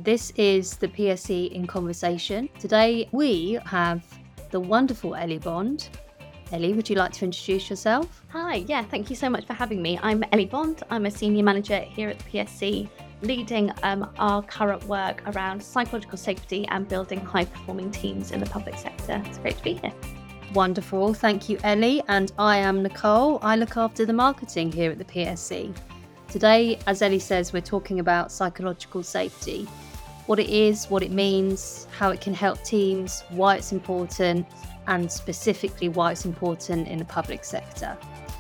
This is the PSC in Conversation. Today we have the wonderful Ellie Bond. Ellie, would you like to introduce yourself? Hi, thank you so much for having me. I'm Ellie Bond. I'm a senior manager here at the PSC, leading our current work around psychological safety and building high-performing teams in the public sector. It's great to be here. Wonderful. Thank you, Ellie. And I am Nicole. I look after the marketing here at the PSC. Today, as Ellie says, we're talking about psychological safety. What it is, what it means, how it can help teams, why it's important, and specifically why it's important in the public sector.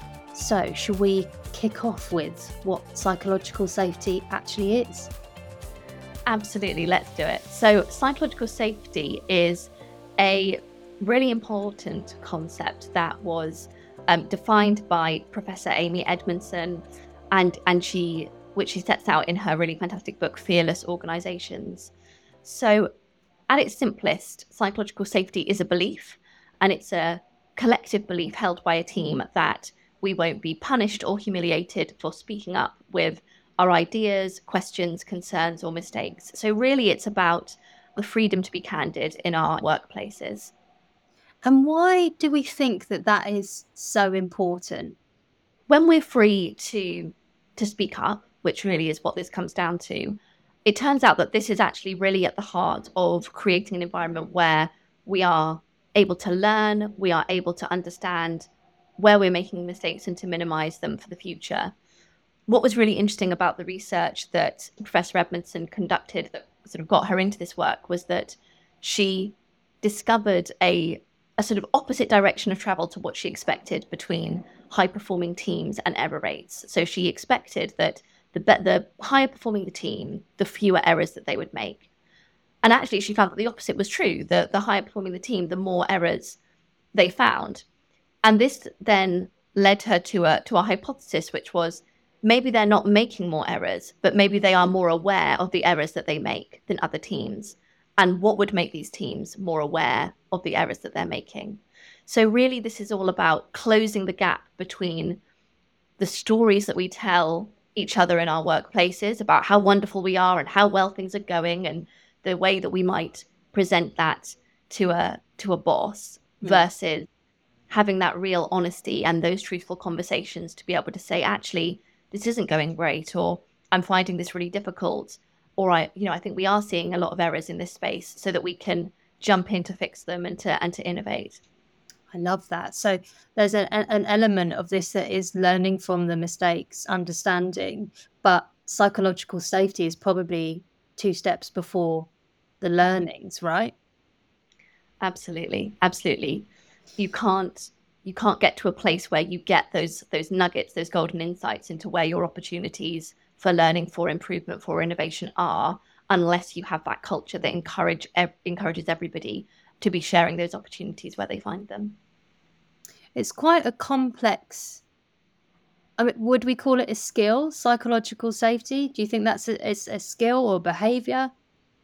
So, should we kick off with what psychological safety actually is? Absolutely, let's do it. So, psychological safety is a really important concept that was defined by Professor Amy Edmondson, and which she sets out in her really fantastic book, Fearless Organizations. So, at its simplest, psychological safety is a belief, and it's a collective belief held by a team that we won't be punished or humiliated for speaking up with our ideas, questions, concerns, or mistakes. So really, it's about the freedom to be candid in our workplaces. And why do we think that that is so important? When we're free to speak up, which really is what this comes down to, it turns out that this is actually really at the heart of creating an environment where we are able to learn, we are able to understand where we're making mistakes and to minimize them for the future. What was really interesting about the research that Professor Edmondson conducted that sort of got her into this work was that she discovered a sort of opposite direction of travel to what she expected between high-performing teams and error rates. So she expected that the higher performing the team, the fewer errors that they would make. And actually, she found that the opposite was true. The higher performing the team, the more errors they found. And this then led her to a hypothesis, which was maybe they're not making more errors, but maybe they are more aware of the errors that they make than other teams. And what would make these teams more aware of the errors that they're making? So really, this is all about closing the gap between the stories that we tell each other in our workplaces about how wonderful we are and how well things are going, and the way that we might present that to a boss versus having that real honesty and those truthful conversations to be able to say, actually, this isn't going great, or I'm finding this really difficult, or I think we are seeing a lot of errors in this space, so that we can jump in to fix them and to innovate. I love that. So there's an element of this that is learning from the mistakes, understanding, but psychological safety is probably 2 steps before the learnings, right? Absolutely. You can't get to a place where you get those nuggets, those golden insights into where your opportunities for learning, for improvement, for innovation are, unless you have that culture that encourages everybody to be sharing those opportunities where they find them. It's quite a complex. I mean, would we call it a skill, psychological safety? Do you think that's a skill or behavior?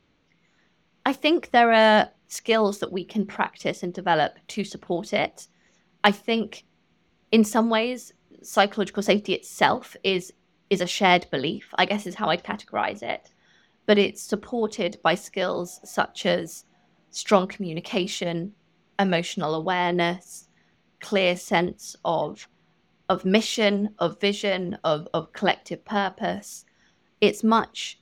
I think there are skills that we can practice and develop to support it. I think in some ways, psychological safety itself is a shared belief, I guess is how I'd categorize it. But it's supported by skills such as strong communication, emotional awareness, clear sense of mission, of vision, of collective purpose. It's much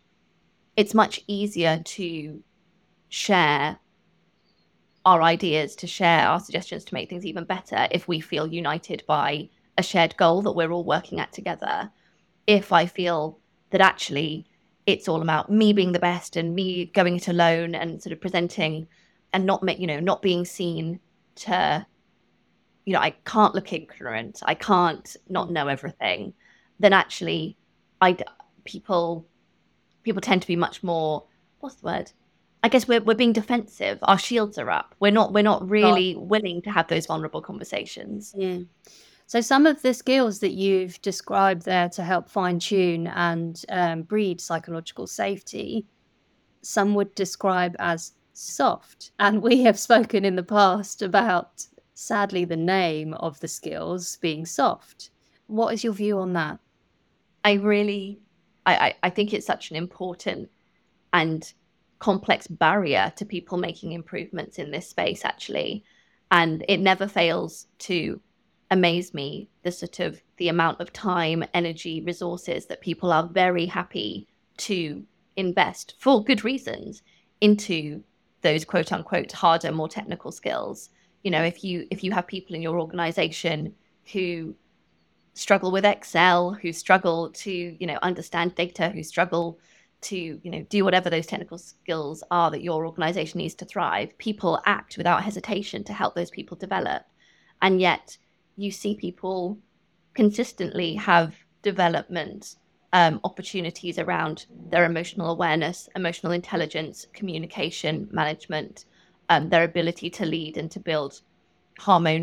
easier to share our ideas, to share our suggestions to make things even better if we feel united by a shared goal that we're all working at together. If I feel that actually it's all about me being the best and me going it alone and sort of presenting and not being seen to, I can't look ignorant, I can't not know everything, then actually people tend to be much more, what's the word? I guess we're being defensive. Our shields are up. We're not really willing to have those vulnerable conversations. Yeah. So some of the skills that you've described there to help fine-tune and breed psychological safety, some would describe as soft. And we have spoken in the past about, sadly, the name of the skills being soft. What is your view on that? I think it's such an important and complex barrier to people making improvements in this space, actually. And it never fails to amaze me, the amount of time, energy, resources that people are very happy to invest for good reasons into those quote unquote harder, more technical skills. If you have people in your organization who struggle with Excel, who struggle to, understand data, who struggle to, do whatever those technical skills are that your organization needs to thrive, people act without hesitation to help those people develop. And yet you see people consistently have development opportunities around their emotional awareness, emotional intelligence, communication management, their ability to lead and to build a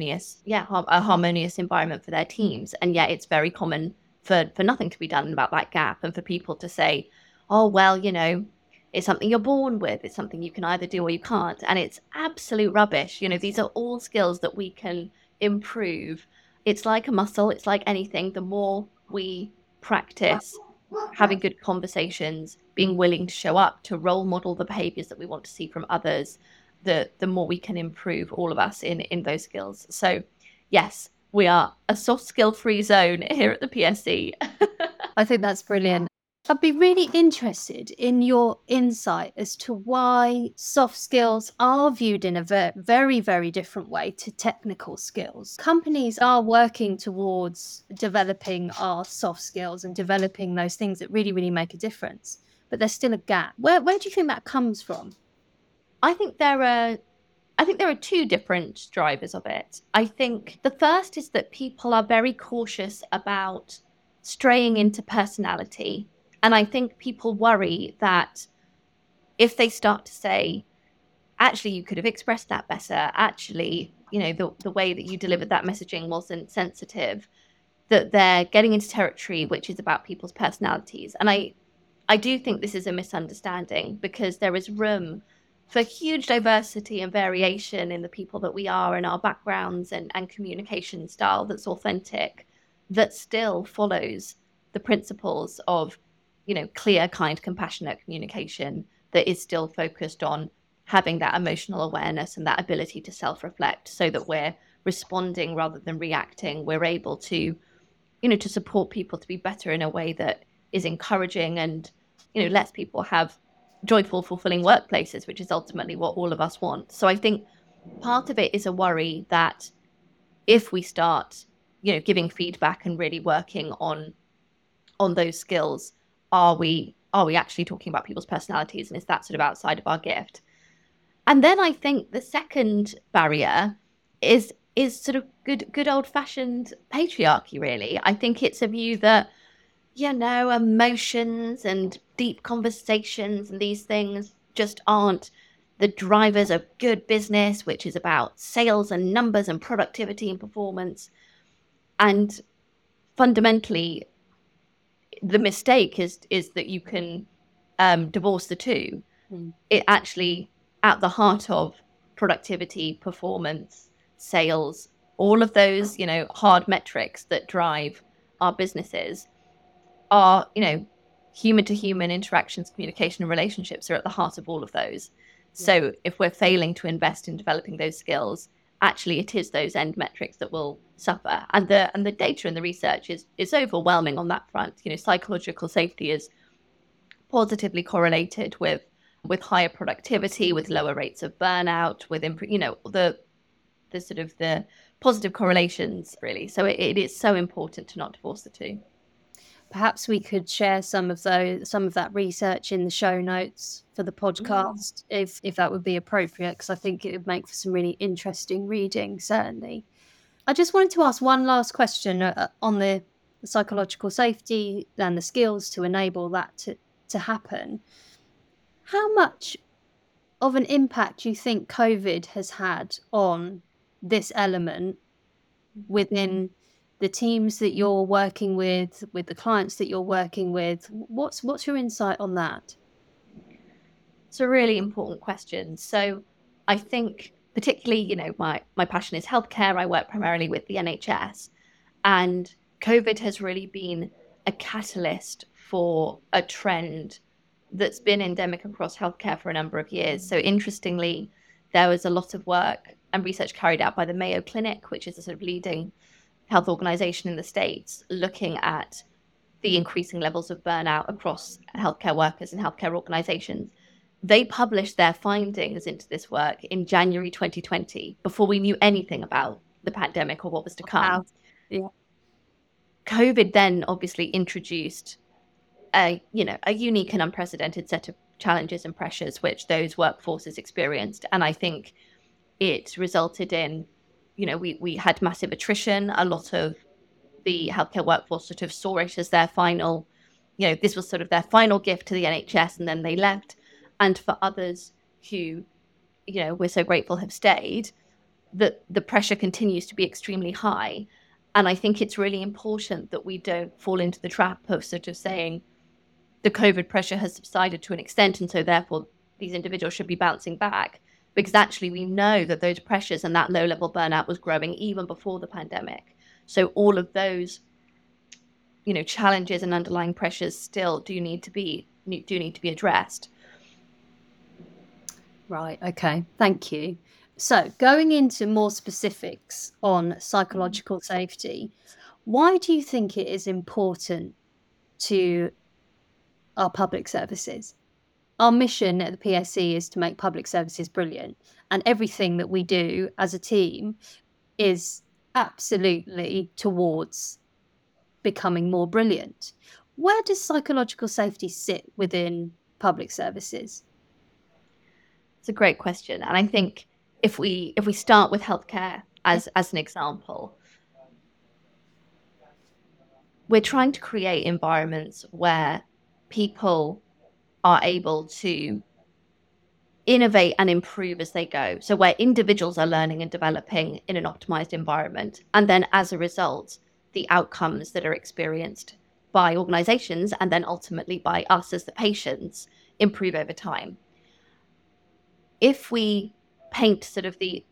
harmonious environment for their teams. And yet it's very common for nothing to be done about that gap, and for people to say, oh, well, it's something you're born with. It's something you can either do or you can't. And it's absolute rubbish. These are all skills that we can improve. It's like a muscle. It's like anything. The more we practice having good conversations, being willing to show up, to role model the behaviors that we want to see from others, the more we can improve, all of us, in those skills. So yes, we are a soft skill free zone here at the PSC. I think that's brilliant. I'd be really interested in your insight as to why soft skills are viewed in a very, very different way to technical skills. Companies are working towards developing our soft skills and developing those things that really, really make a difference. But there's still a gap. Where do you think that comes from? I think there are two different drivers of it. I think the first is that people are very cautious about straying into personality. And I think people worry that if they start to say, actually, you could have expressed that better, actually, the way that you delivered that messaging wasn't sensitive, that they're getting into territory which is about people's personalities. And I do think this is a misunderstanding, because there is room for huge diversity and variation in the people that we are, and our backgrounds and communication style that's authentic, that still follows the principles of clear, kind, compassionate communication, that is still focused on having that emotional awareness and that ability to self-reflect, so that we're responding rather than reacting. We're able to, to support people to be better in a way that is encouraging and, lets people have joyful, fulfilling workplaces, which is ultimately what all of us want. So I think part of it is a worry that if we start, giving feedback and really working on those skills, are we actually talking about people's personalities, and is that sort of outside of our gift? And then I think the second barrier is sort of good old fashioned patriarchy, really. I think it's a view that, emotions and deep conversations and these things just aren't the drivers of good business, which is about sales and numbers and productivity and performance. And fundamentally, the mistake is that you can divorce the two. It actually, at the heart of productivity, performance, sales, all of those, hard metrics that drive our businesses are, human to human interactions, communication, and relationships are at the heart of all of those. Yeah. So if we're failing to invest in developing those skills, actually it is those end metrics that will suffer. And the data and the research is overwhelming on that front. Psychological safety is positively correlated with higher productivity, with lower rates of burnout, with the sort of the positive correlations, really. So it is so important to not divorce the two. Perhaps we could share some of that research in the show notes for the podcast, if that would be appropriate, because I think it would make for some really interesting reading, certainly. I just wanted to ask one last question on the psychological safety and the skills to enable that to happen. How much of an impact do you think COVID has had on this element within the teams that you're working with the clients that you're working with? What's your insight on that? It's a really important question. So I think particularly, my passion is healthcare. I work primarily with the NHS, and COVID has really been a catalyst for a trend that's been endemic across healthcare for a number of years. So interestingly, there was a lot of work and research carried out by the Mayo Clinic, which is a sort of leading health organization in the States, looking at the increasing levels of burnout across healthcare workers and healthcare organizations. They published their findings into this work in January 2020, before we knew anything about the pandemic or what was to come. Wow. Yeah. COVID then obviously introduced a unique and unprecedented set of challenges and pressures which those workforces experienced. And I think it resulted in, we had massive attrition. A lot of the healthcare workforce sort of saw it as their final, this was sort of their final gift to the NHS, and then they left. And for others who, we're so grateful have stayed, the pressure continues to be extremely high. And I think it's really important that we don't fall into the trap of sort of saying the COVID pressure has subsided to an extent, and so therefore these individuals should be bouncing back, because actually we know that those pressures and that low-level burnout was growing even before the pandemic. So all of those, challenges and underlying pressures still do need to be addressed. Right. Okay. Thank you. So, going into more specifics on psychological safety, why do you think it is important to our public services? Our mission at the PSC is to make public services brilliant, and everything that we do as a team is absolutely towards becoming more brilliant. Where does psychological safety sit within public services? It's a great question. And I think if we start with healthcare as an example, we're trying to create environments where people are able to innovate and improve as they go. So where individuals are learning and developing in an optimized environment. And then as a result, the outcomes that are experienced by organizations and then ultimately by us as the patients improve over time. If we paint sort of the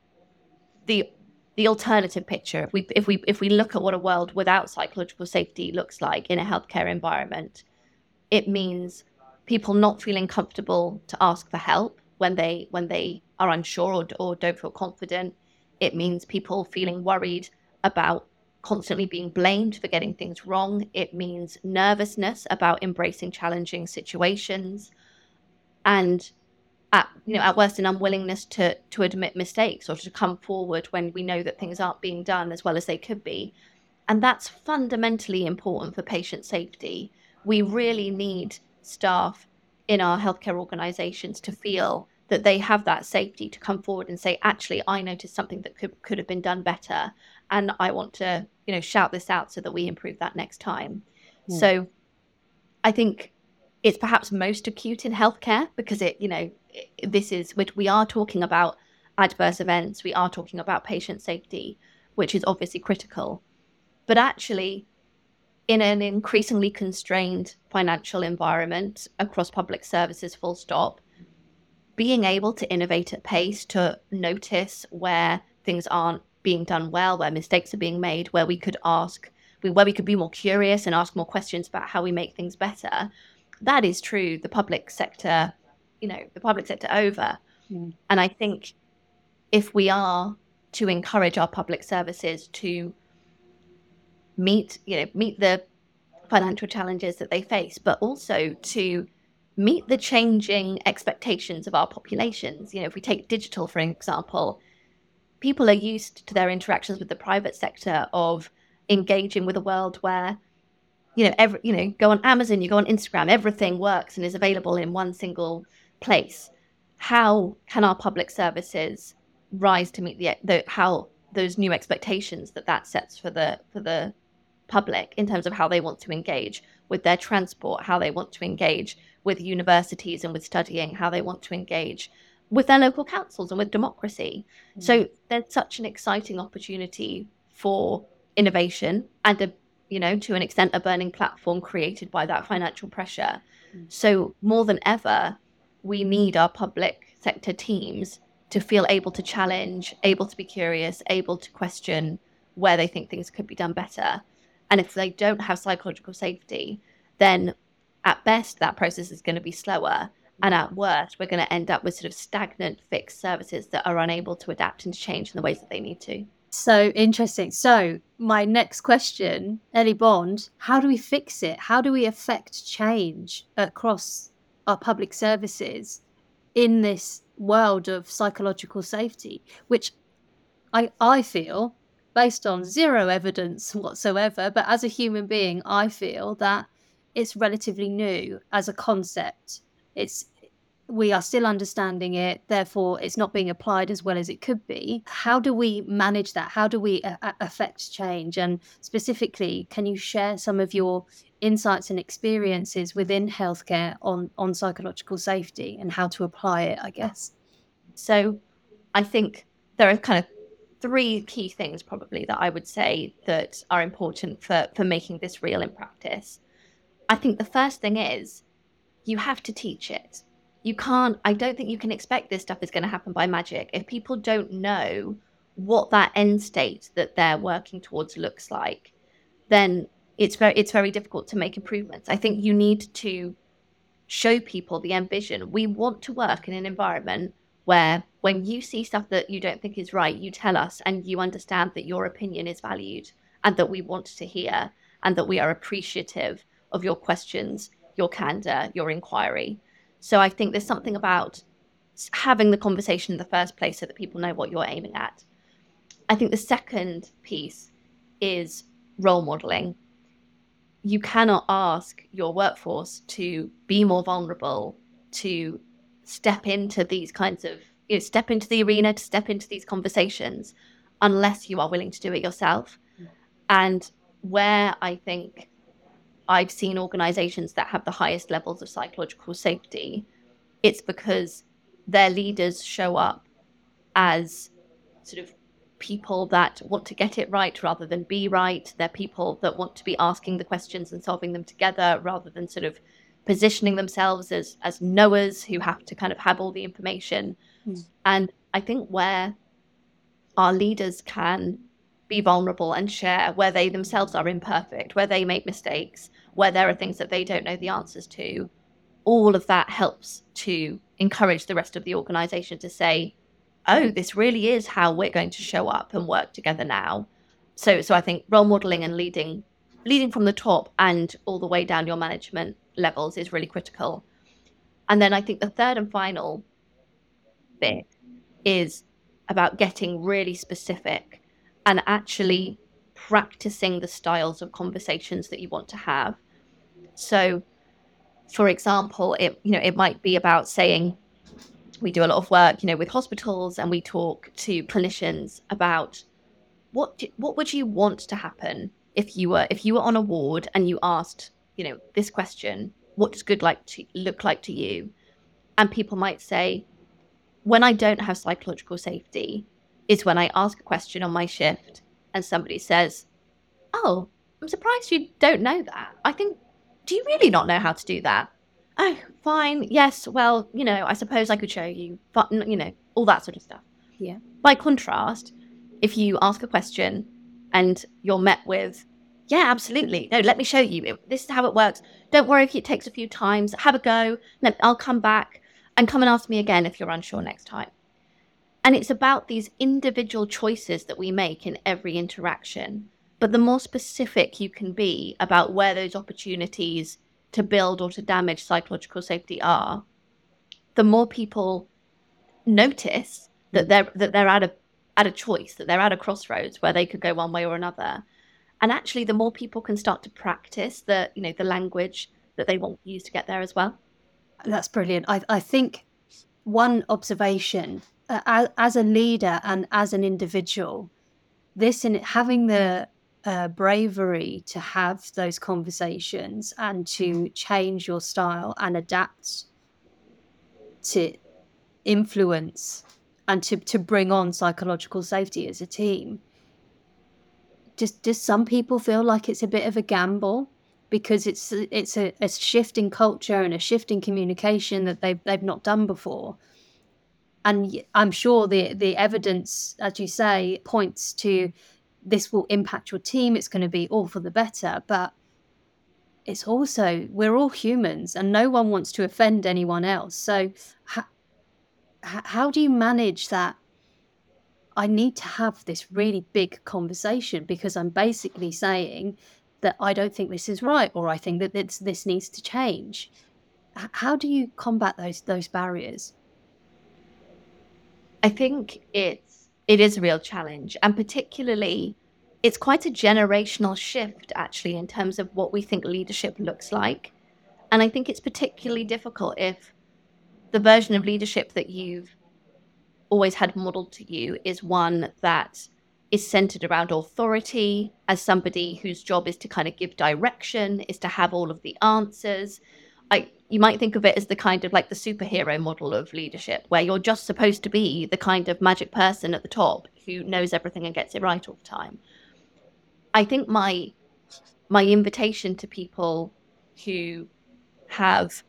alternative picture, if we look at what a world without psychological safety looks like in a healthcare environment, it means people not feeling comfortable to ask for help when they are unsure or don't feel confident. It means people feeling worried about constantly being blamed for getting things wrong. It means nervousness about embracing challenging situations, and at worst, an unwillingness to admit mistakes or to come forward when we know that things aren't being done as well as they could be. And that's fundamentally important for patient safety. We really need staff in our healthcare organizations to feel that they have that safety to come forward and say, actually, I noticed something that could have been done better, and I want to, shout this out so that we improve that next time. Yeah. So I think it's perhaps most acute in healthcare because we are talking about adverse events, we are talking about patient safety, which is obviously critical. But actually, in an increasingly constrained financial environment across public services, full stop, being able to innovate at pace, to notice where things aren't being done well, where mistakes are being made, where we could be more curious and ask more questions about how we make things better, that is true the public sector over. Mm. And I think if we are to encourage our public services to meet the financial challenges that they face, but also to meet the changing expectations of our populations. If we take digital, for example, people are used to their interactions with the private sector of engaging with a world where, go on Amazon, you go on Instagram, everything works and is available in one single place. How can our public services rise to meet how those new expectations that sets for the public in terms of how they want to engage with their transport, how they want to engage with universities and with studying, how they want to engage with their local councils and with democracy. Mm. So there's such an exciting opportunity for innovation and to an extent, a burning platform created by that financial pressure. Mm. So more than ever, we need our public sector teams to feel able to challenge, able to be curious, able to question where they think things could be done better. And if they don't have psychological safety, then At best, that process is going to be slower. And at worst, we're going to end up with sort of stagnant, fixed services that are unable to adapt and change in the ways that they need to. So interesting. So my next question, Ellie Bond, how do we fix it? How do we affect change across our public services in this world of psychological safety, which I feel, based on zero evidence whatsoever, but as a human being, I feel that it's relatively new as a concept. We are still understanding it, therefore it's not being applied as well as it could be. How do we manage that? How do we affect change? And specifically, can you share some of your insights and experiences within healthcare on psychological safety and how to apply it, I guess? So I think there are kind of three key things probably that I would say that are important for making this real in practice. I think the first thing is you have to teach it. I don't think you can expect this stuff is going to happen by magic. If people don't know what that end state that they're working towards looks like, then it's very difficult to make improvements. I think you need to show people the ambition. We want to work in an environment where when you see stuff that you don't think is right, you tell us and you understand that your opinion is valued and that we want to hear and that we are appreciative of your questions, your candor, your inquiry. So I think there's something about having the conversation in the first place so that people know what you're aiming at. I think the second piece is role modeling. You cannot ask your workforce to be more vulnerable, to step into these kinds of, step into the arena, to step into these conversations, unless you are willing to do it yourself. And where I think I've seen organizations that have the highest levels of psychological safety, it's because their leaders show up as sort of people that want to get it right rather than be right. They're people that want to be asking the questions and solving them together rather than sort of positioning themselves as knowers who have to kind of have all the information. And I think where our leaders can be vulnerable and share where they themselves are imperfect, where they make mistakes, where there are things that they don't know the answers to, all of that helps to encourage the rest of the organization to say, oh, this really is how we're going to show up and work together now. So I think role modeling and leading from the top and all the way down your management levels is really critical. And then I think the third and final bit is about getting really specific and actually practicing the styles of conversations that you want to have. So, for example, it might be about saying, we do a lot of work, with hospitals, and we talk to clinicians about what would you want to happen if you were on a ward and you asked, this question, what does good look like to you? And people might say, when I don't have psychological safety is when I ask a question on my shift and somebody says, oh, I'm surprised you don't know that. Do you really not know how to do that? Oh, fine. Yes. Well, I suppose I could show you, but, all that sort of stuff. Yeah. By contrast, if you ask a question and you're met with, yeah, absolutely. No, let me show you. This is how it works. Don't worry if it takes a few times. Have a go. I'll come back and come and ask me again if you're unsure next time. And it's about these individual choices that we make in every interaction. But the more specific you can be about where those opportunities to build or to damage psychological safety are, the more people notice that they're at a choice, that they're at a crossroads where they could go one way or another. And actually, the more people can start to practice the language that they want to use to get there as well. That's brilliant. I think one observation as a leader and as an individual, having the bravery to have those conversations and to change your style and adapt to influence and to bring on psychological safety as a team. Does some people feel like it's a bit of a gamble because it's a shift in culture and a shift in communication that they've not done before? And I'm sure the evidence, as you say, points to this will impact your team. It's going to be all for the better. But it's also, we're all humans and no one wants to offend anyone else. So how do you manage that? I need to have this really big conversation because I'm basically saying that I don't think this is right, or I think that this needs to change. How do you combat those barriers? I think it is a real challenge, and particularly it's quite a generational shift actually in terms of what we think leadership looks like. And I think it's particularly difficult if the version of leadership that you've always had modeled to you is one that is centered around authority, as somebody whose job is to kind of give direction, is to have all of the answers. You might think of it as the kind of like the superhero model of leadership, where you're just supposed to be the kind of magic person at the top who knows everything and gets it right all the time. I think my invitation to people who have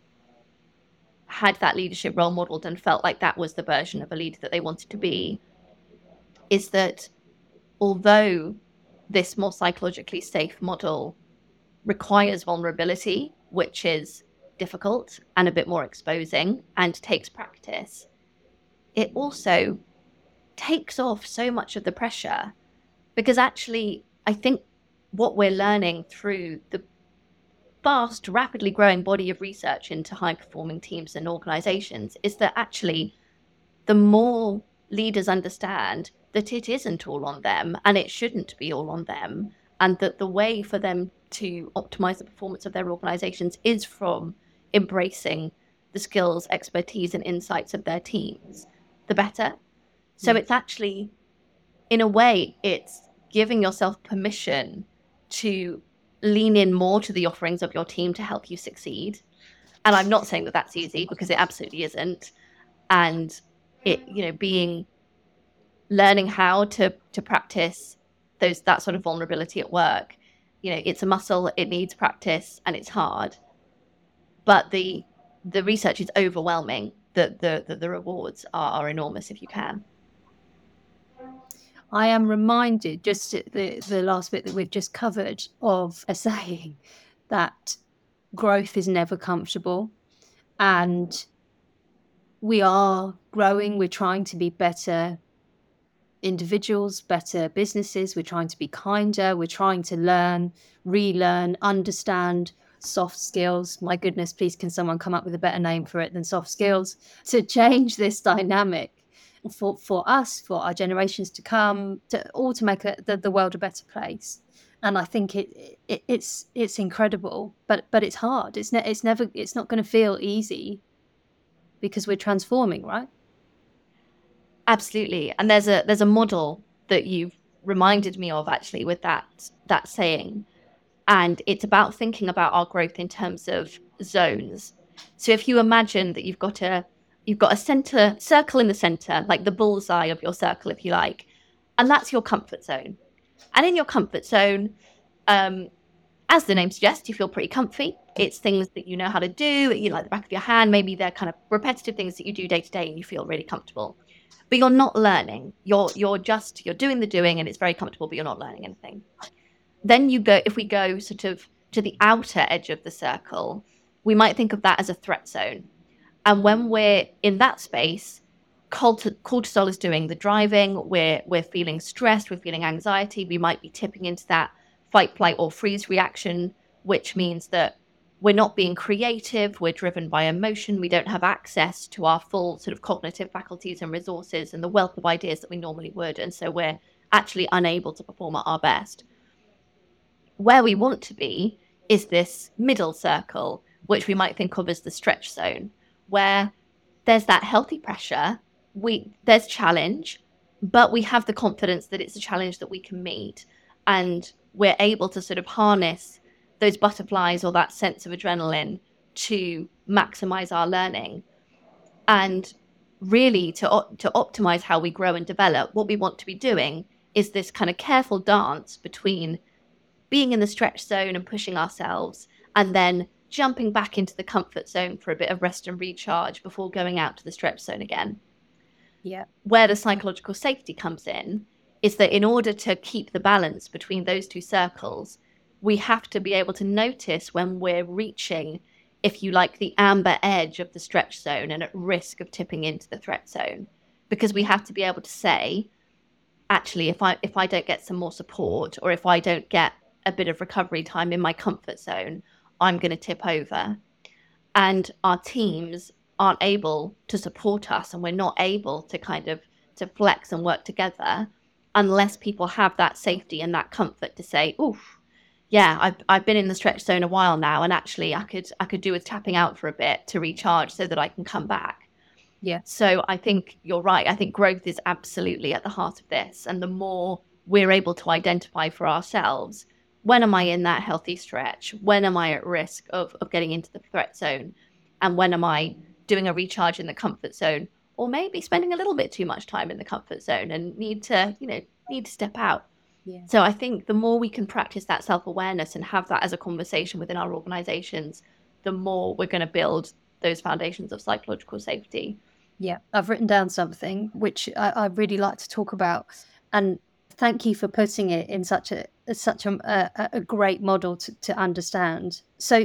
had that leadership role modeled and felt like that was the version of a leader that they wanted to be is that although this more psychologically safe model requires vulnerability, which is difficult and a bit more exposing and takes practice, it also takes off so much of the pressure, because actually I think what we're learning through the vast, rapidly growing body of research into high performing teams and organizations is that actually the more leaders understand that it isn't all on them and it shouldn't be all on them, and that the way for them to optimize the performance of their organizations is from embracing the skills, expertise, and insights of their teams, the better. So it's actually, in a way, it's giving yourself permission to lean in more to the offerings of your team to help you succeed. And I'm not saying that that's easy, because it absolutely isn't. And it, learning how to practice that sort of vulnerability at work, it's a muscle, it needs practice, and it's hard. But the research is overwhelming. The rewards are enormous if you can. I am reminded, just the last bit that we've just covered, of a saying that growth is never comfortable, and we are growing. We're trying to be better individuals, better businesses. We're trying to be kinder. We're trying to learn, relearn, understand soft skills. My goodness, please, can someone come up with a better name for it than soft skills, to change this dynamic for us, for our generations to come, to make the world a better place. And I think it's incredible, but it's hard. It's not going to feel easy, because we're transforming, right? Absolutely. And there's a model that you've reminded me of actually with that saying. And it's about thinking about our growth in terms of zones. So if you imagine that you've got a center circle in the center, like the bullseye of your circle, if you like, and that's your comfort zone. And in your comfort zone, as the name suggests, you feel pretty comfy. It's things that you know how to do, like the back of your hand. Maybe they're kind of repetitive things that you do day to day and you feel really comfortable. But you're not learning. You're doing the doing, and it's very comfortable, but you're not learning anything. Then if we go sort of to the outer edge of the circle, we might think of that as a threat zone. And when we're in that space, cortisol is doing the driving. We're feeling stressed. We're feeling anxiety. We might be tipping into that fight, flight, or freeze reaction, which means that we're not being creative. We're driven by emotion. We don't have access to our full sort of cognitive faculties and resources and the wealth of ideas that we normally would. And so we're actually unable to perform at our best. Where we want to be is this middle circle, which we might think of as the stretch zone, where there's that healthy pressure, there's challenge, but we have the confidence that it's a challenge that we can meet. And we're able to sort of harness those butterflies or that sense of adrenaline to maximize our learning. And really to optimize how we grow and develop, what we want to be doing is this kind of careful dance between being in the stretch zone and pushing ourselves, and then jumping back into the comfort zone for a bit of rest and recharge before going out to the stretch zone again. Yeah. Where the psychological safety comes in is that in order to keep the balance between those two circles, we have to be able to notice when we're reaching, if you like, the amber edge of the stretch zone and at risk of tipping into the threat zone. Because we have to be able to say, actually, if I don't get some more support, or if I don't get a bit of recovery time in my comfort zone, I'm going to tip over. And our teams aren't able to support us, and we're not able to kind of to flex and work together unless people have that safety and that comfort to say, oof, yeah, I've been in the stretch zone a while now, and actually I could do with tapping out for a bit to recharge so that I can come back. Yeah. So I think you're right. I think growth is absolutely at the heart of this. And the more we're able to identify for ourselves, when am I in that healthy stretch? When am I at risk of getting into the threat zone? And when am I doing a recharge in the comfort zone? Or maybe spending a little bit too much time in the comfort zone and need to step out. Yeah. So I think the more we can practice that self-awareness and have that as a conversation within our organizations, the more we're going to build those foundations of psychological safety. Yeah, I've written down something which I really like to talk about, and thank you for putting it in such a great model to understand. So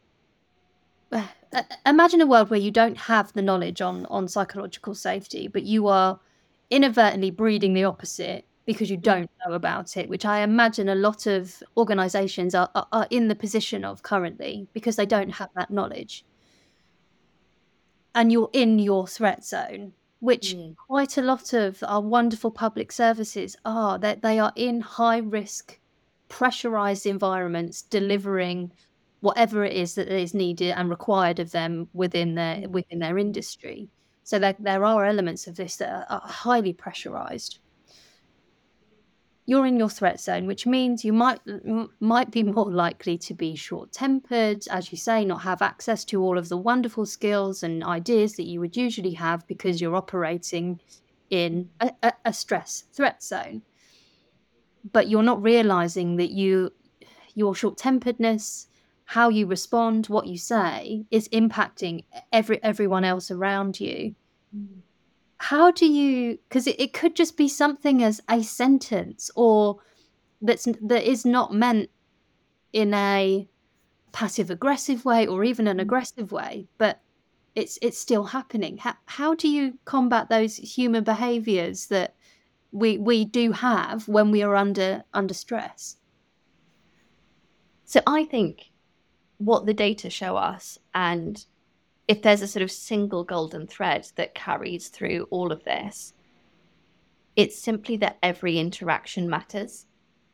imagine a world where you don't have the knowledge on psychological safety, but you are inadvertently breeding the opposite because you don't know about it, which I imagine a lot of organizations are in the position of currently because they don't have that knowledge. And you're in your threat zone, which quite a lot of our wonderful public services are, that they are in high risk, pressurized environments, delivering whatever it is that is needed and required of them within their industry. So there are elements of this that are highly pressurized. You're in your threat zone, which means you might be more likely to be short-tempered, as you say, not have access to all of the wonderful skills and ideas that you would usually have because you're operating in a stress threat zone. But you're not realizing that your short-temperedness, how you respond, what you say, is impacting everyone else around you. How do you, because it could just be something as a sentence or that is not meant in a passive aggressive way or even an aggressive way, but it's still happening. How do you combat those human behaviors that we do have when we are under stress? So I think what the data show us, and if there's a sort of single golden thread that carries through all of this, it's simply that every interaction matters.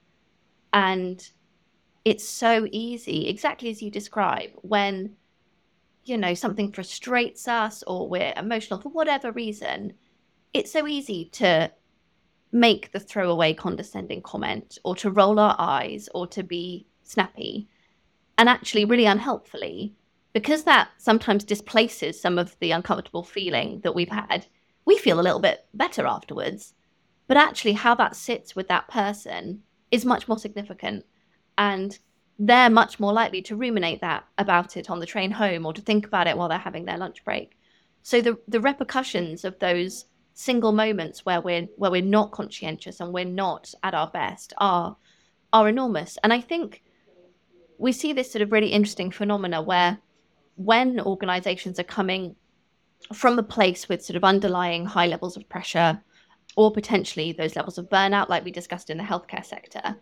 And it's so easy, exactly as you describe, when, something frustrates us or we're emotional for whatever reason, it's so easy to make the throwaway condescending comment or to roll our eyes or to be snappy. And actually, really unhelpfully, because that sometimes displaces some of the uncomfortable feeling that we've had, we feel a little bit better afterwards. But actually, how that sits with that person is much more significant. And they're much more likely to ruminate about it on the train home or to think about it while they're having their lunch break. So the repercussions of those single moments where we're not conscientious and we're not at our best are enormous. And I think we see this sort of really interesting phenomena where when organizations are coming from a place with sort of underlying high levels of pressure or potentially those levels of burnout, like we discussed in the healthcare sector,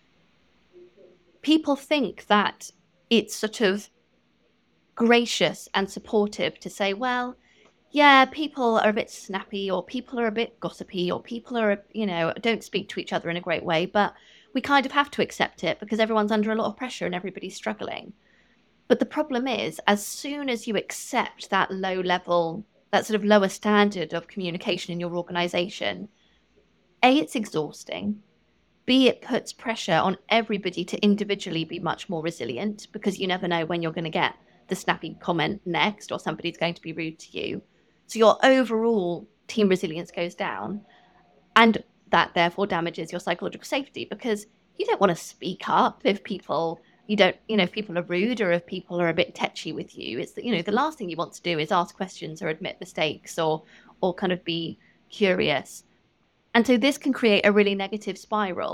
people think that it's sort of gracious and supportive to say, well, yeah, people are a bit snappy or people are a bit gossipy or people are, don't speak to each other in a great way, but we kind of have to accept it because everyone's under a lot of pressure and everybody's struggling. But the problem is, as soon as you accept that low level, that sort of lower standard of communication in your organization, A, it's exhausting. B, it puts pressure on everybody to individually be much more resilient because you never know when you're going to get the snappy comment next or somebody's going to be rude to you. So your overall team resilience goes down, and that therefore damages your psychological safety because you don't want to speak up if people if people are rude or if people are a bit tetchy with you. It's the last thing you want to do is ask questions or admit mistakes or kind of be curious. And so this can create a really negative spiral.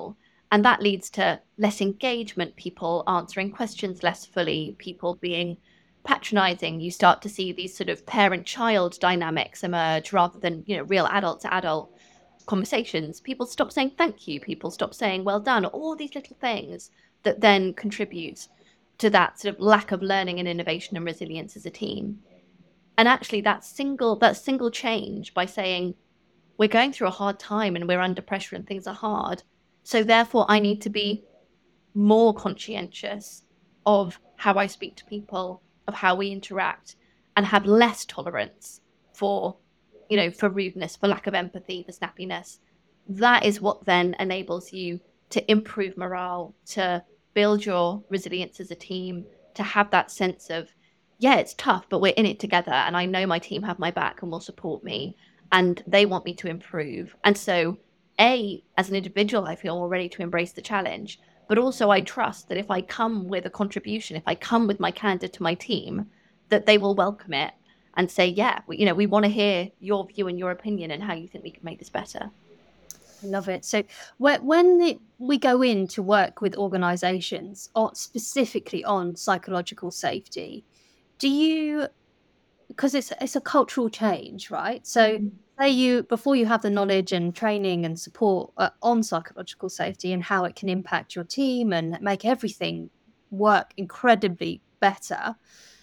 And that leads to less engagement, people answering questions less fully, people being patronizing. You start to see these sort of parent-child dynamics emerge rather than, real adult to adult conversations. People stop saying thank you, people stop saying well done, all these little things that then contribute to that sort of lack of learning and innovation and resilience as a team. And actually that single change, by saying we're going through a hard time and we're under pressure and things are hard, so therefore I need to be more conscientious of how I speak to people, of how we interact, and have less tolerance for, for rudeness, for lack of empathy, for snappiness. That is what then enables you to improve morale, to build your resilience as a team, to have that sense of, yeah, it's tough, but we're in it together. And I know my team have my back and will support me, and they want me to improve. And so, as an individual, I feel more ready to embrace the challenge. But also I trust that if I come with a contribution, if I come with my candor to my team, that they will welcome it and say, yeah, we want to hear your view and your opinion and how you think we can make this better. I love it. So when we go in to work with organizations specifically on psychological safety, because it's a cultural change, right? So say before you have the knowledge and training and support on psychological safety and how it can impact your team and make everything work incredibly better,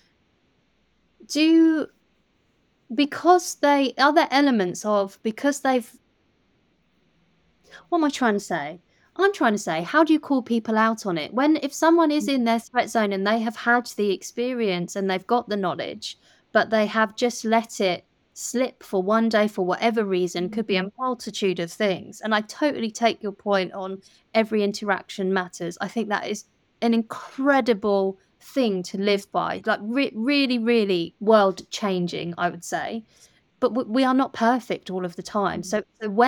because they've what am I trying to say? I'm trying to say, how do you call people out on it? If someone is in their threat zone and they have had the experience and they've got the knowledge, but they have just let it slip for one day for whatever reason, could be a multitude of things. And I totally take your point on every interaction matters. I think that is an incredible thing to live by, like really, really world changing, I would say. But we are not perfect all of the time. So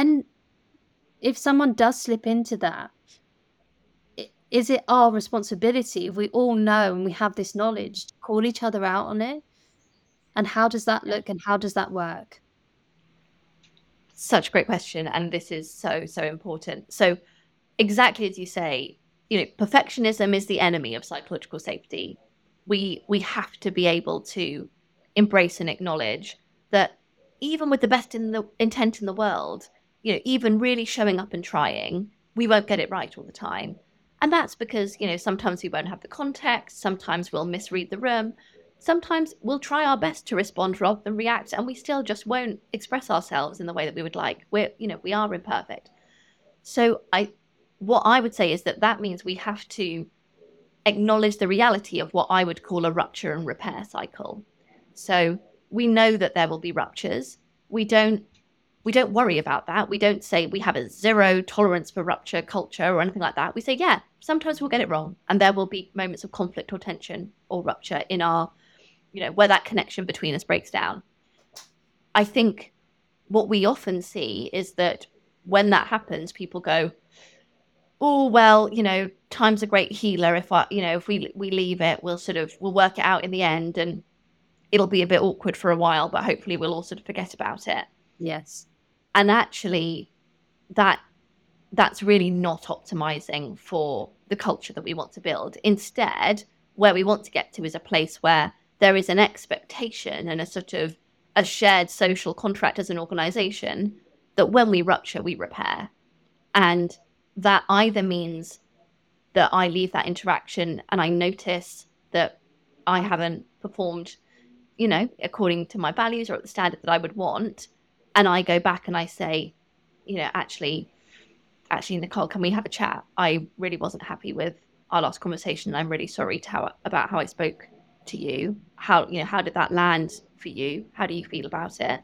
if someone does slip into that, is it our responsibility, if we all know and we have this knowledge, to call each other out on it? And how does that look and how does that work? Such a great question. And this is so, so important. So exactly as you say, perfectionism is the enemy of psychological safety. We have to be able to embrace and acknowledge that even with the best intent in the world, even really showing up and trying, we won't get it right all the time. And that's because, sometimes we won't have the context, sometimes we'll misread the room, sometimes we'll try our best to respond rather than react, and we still just won't express ourselves in the way that we would like. We are imperfect. So what I would say is that means we have to acknowledge the reality of what I would call a rupture and repair cycle. So we know that there will be ruptures. We don't worry about that. We don't say we have a zero tolerance for rupture culture or anything like that. We say, yeah, sometimes we'll get it wrong. And there will be moments of conflict or tension or rupture in our, where that connection between us breaks down. I think what we often see is that when that happens, people go, oh, well, time's a great healer. If we leave it, we'll work it out in the end, and it'll be a bit awkward for a while, but hopefully we'll all sort of forget about it. Yes. And actually, that's really not optimizing for the culture that we want to build. Instead, where we want to get to is a place where there is an expectation and a sort of a shared social contract as an organization that when we rupture, we repair. And that either means that I leave that interaction and I notice that I haven't performed, according to my values or at the standard that I would want. And I go back and I say, actually, Nicole, can we have a chat? I really wasn't happy with our last conversation. I'm really sorry about how I spoke to you. How did that land for you? How do you feel about it?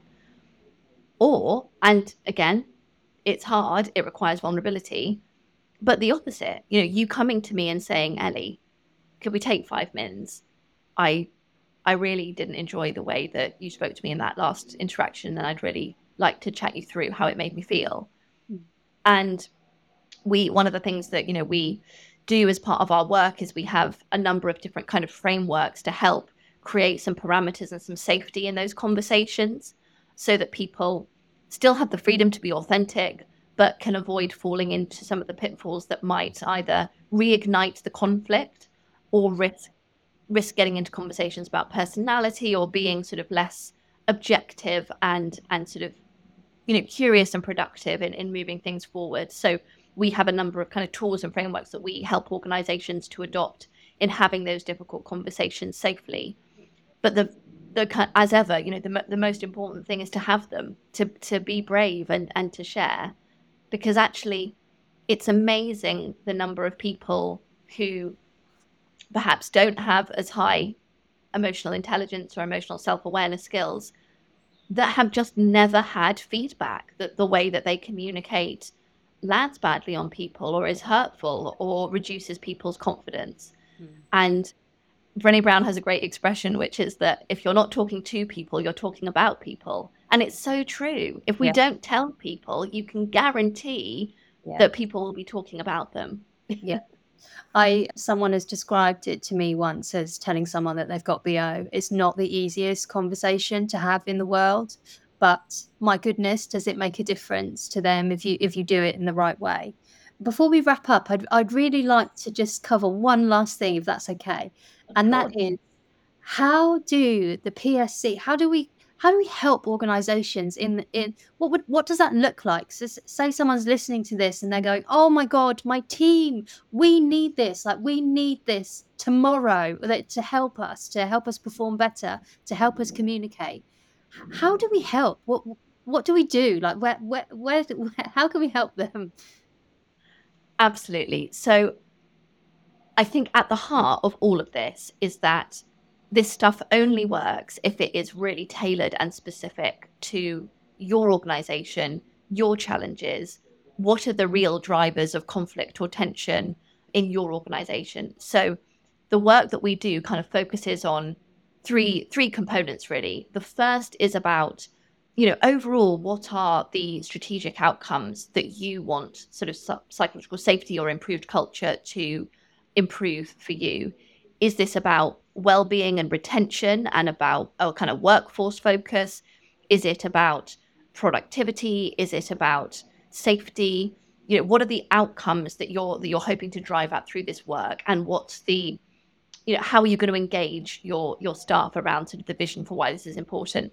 And again, it's hard. It requires vulnerability. But the opposite, you coming to me and saying, Ellie, could we take 5 minutes? I really didn't enjoy the way that you spoke to me in that last interaction, and I'd really like to chat you through how it made me feel. And one of the things that, we do as part of our work is we have a number of different kind of frameworks to help create some parameters and some safety in those conversations so that people still have the freedom to be authentic, but can avoid falling into some of the pitfalls that might either reignite the conflict or risk getting into conversations about personality or being sort of less objective and sort of, curious and productive in moving things forward. So we have a number of kind of tools and frameworks that we help organizations to adopt in having those difficult conversations safely. But as ever, the most important thing is to have them, to be brave and to share, because actually it's amazing the number of people who perhaps don't have as high emotional intelligence or emotional self-awareness skills that have just never had feedback, that the way that they communicate lands badly on people or is hurtful or reduces people's confidence. And Brené Brown has a great expression, which is that if you're not talking to people, you're talking about people. And it's so true. If we don't tell people, you can guarantee that people will be talking about them. Yeah. Someone has described it to me once as telling someone that they've got BO. It's not the easiest conversation to have in the world, but my goodness, does it make a difference to them if you do it in the right way? Before we wrap up, I'd really like to just cover one last thing, if that's okay. And that is, how do the PSC, how do we help organizations in what does that look like? So say someone's listening to this and they're going, oh my God, my team, we need this tomorrow to help us perform better, to help us communicate. How do we help? What do we do? Like where how can we help them? Absolutely. So I think at the heart of all of this is that this stuff only works if it is really tailored and specific to your organization, your challenges. What are the real drivers of conflict or tension in your organization? So the work that we do kind of focuses on three components, really. The first is about, overall, what are the strategic outcomes that you want sort of psychological safety or improved culture to improve for you? Is this about well-being and retention and about a kind of workforce focus? Is it about productivity? Is it about safety? What are the outcomes that you're hoping to drive at through this work? And what's the, how are you going to engage your staff around sort of the vision for why this is important?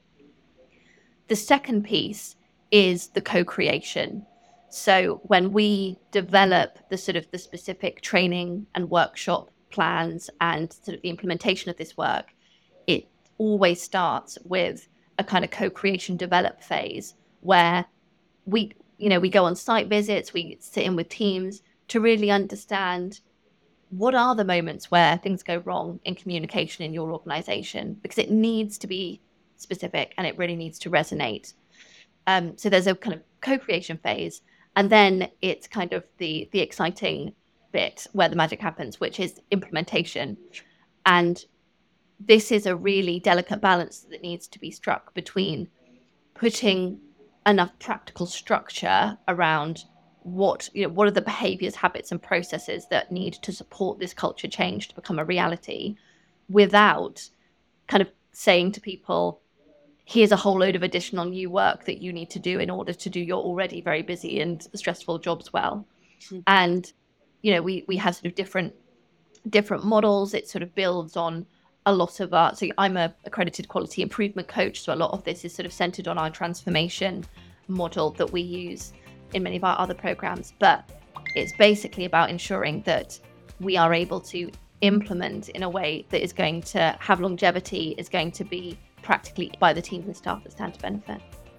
The second piece is the co-creation. So when we develop the specific training and workshop plans and sort of the implementation of this work, it always starts with a kind of co-creation develop phase where we go on site visits, we sit in with teams to really understand what are the moments where things go wrong in communication in your organization, because it needs to be specific and it really needs to resonate. So there's a kind of co-creation phase, and then it's kind of the exciting bit where the magic happens, which is implementation. And this is a really delicate balance that needs to be struck between putting enough practical structure around what are the behaviors, habits, and processes that need to support this culture change to become a reality, without kind of saying to people, here's a whole load of additional new work that you need to do in order to do your already very busy and stressful jobs well. Mm-hmm. And we have sort of different models. It sort of builds on a lot of our, so I'm a accredited quality improvement coach, so a lot of this is sort of centered on our transformation model that we use in many of our other programs. But it's basically about ensuring that we are able to implement in a way that is going to have longevity, is going to be practically by the teams and staff that stand to benefit.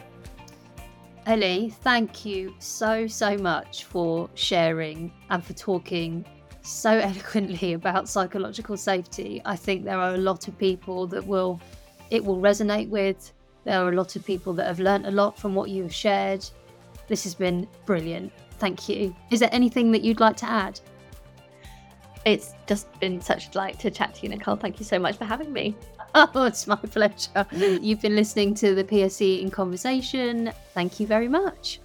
Ellie, thank you so much for sharing and for talking so eloquently about psychological safety. I think there are a lot of people that it will resonate with. There are a lot of people that have learnt a lot from what you have shared. This has been brilliant. Thank you. Is there anything that you'd like to add? It's just been such a delight to chat to you, Nicole. Thank you so much for having me. Oh, it's my pleasure. You've been listening to the PSC in Conversation. Thank you very much.